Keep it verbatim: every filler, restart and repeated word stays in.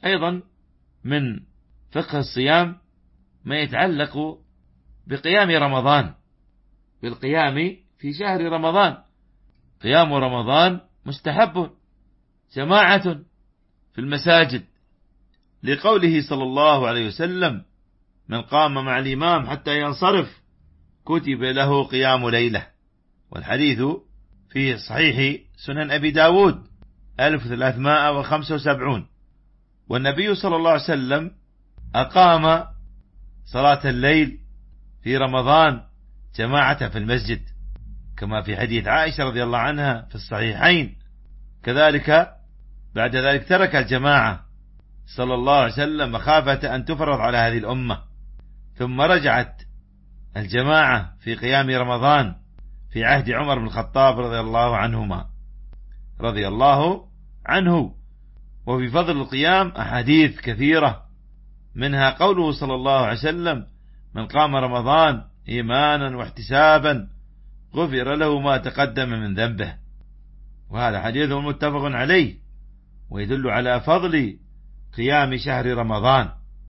أيضا من فقه الصيام ما يتعلق بقيام رمضان، بالقيام في شهر رمضان. قيام رمضان مستحب جماعة في المساجد، لقوله صلى الله عليه وسلم: من قام مع الإمام حتى ينصرف كتب له قيام ليلة. والحديث في صحيح سنن أبي داود ألف وثلاثمائة وخمسة وسبعين. والنبي صلى الله عليه وسلم أقام صلاة الليل في رمضان جماعة في المسجد، كما في حديث عائشة رضي الله عنها في الصحيحين. كذلك بعد ذلك ترك الجماعة صلى الله عليه وسلم مخافة أن تفرض على هذه الأمة، ثم رجعت الجماعة في قيام رمضان في عهد عمر بن الخطاب رضي الله عنهما رضي الله عنه. وفي فضل القيام أحاديث كثيرة، منها قوله صلى الله عليه وسلم: من قام رمضان إيمانا واحتسابا غفر له ما تقدم من ذنبه. وهذا حديث متفق عليه، ويدل على فضل قيام شهر رمضان.